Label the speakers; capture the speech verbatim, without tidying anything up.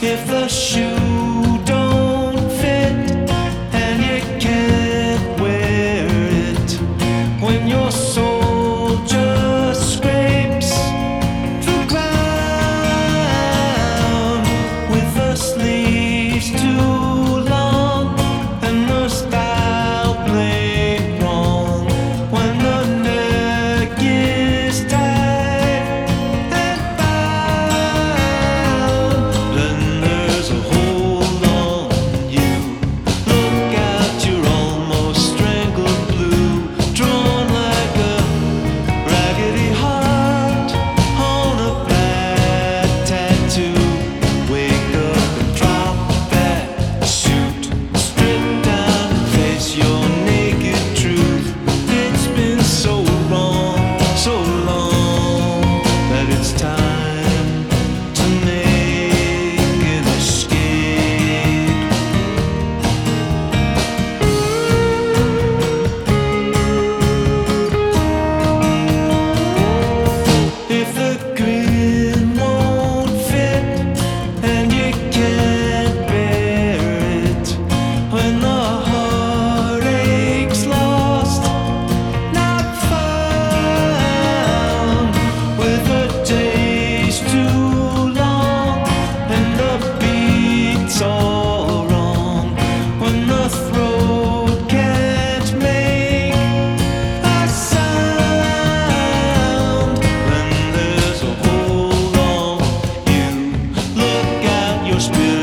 Speaker 1: If the shoe don't fit and you can't wear it, when your soul just scrapes the ground with the sleeves too long and the style played wrong, when the neck is tight and bound, then there's a hold on you. Look out, you're almost strangled blue, drawn like a raggedy heart on a bad tattoo. Wake up and drop that suit, strip down and face your naked truth. It's been so wrong, so long, that it's time to make an escape. If the grin won't fit and you can't bear it, when the heartache's lost, not found, with the days too long and the beats all wrong, when the throat can't make a sound, then there's a hold on you. Look out, your spirit